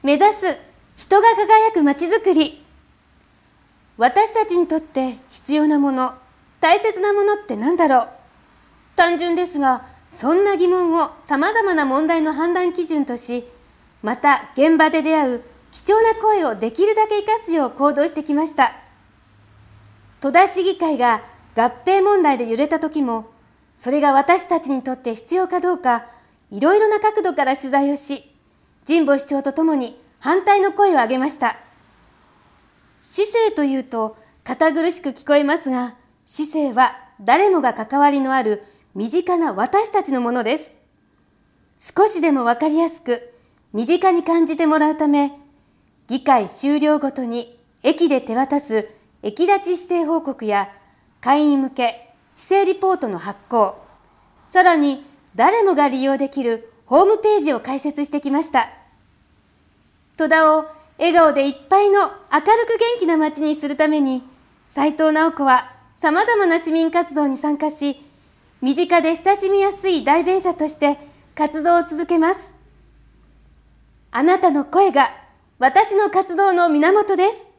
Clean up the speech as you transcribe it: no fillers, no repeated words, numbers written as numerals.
目指す人が輝くまちづくり。私たちにとって必要なもの、大切なものって何だろう。単純ですが、そんな疑問をさまざまな問題の判断基準とし、また現場で出会う貴重な声をできるだけ生かすよう行動してきました。戸田市議会が合併問題で揺れた時も、それが私たちにとって必要かどうか、いろいろな角度から取材をし、神保市長とともに反対の声を上げました。市政というと堅苦しく聞こえますが、市政は誰もが関わりのある身近な私たちのものです。少しでもわかりやすく、身近に感じてもらうため、議会終了ごとに駅で手渡す駅立ち市政報告や会員向け市政リポートの発行、さらに誰もが利用できるホームページを開設してきました。戸田を笑顔でいっぱいの明るく元気な街にするために、斉藤直子は様々な市民活動に参加し、身近で親しみやすい代弁者として活動を続けます。あなたの声が私の活動の源です。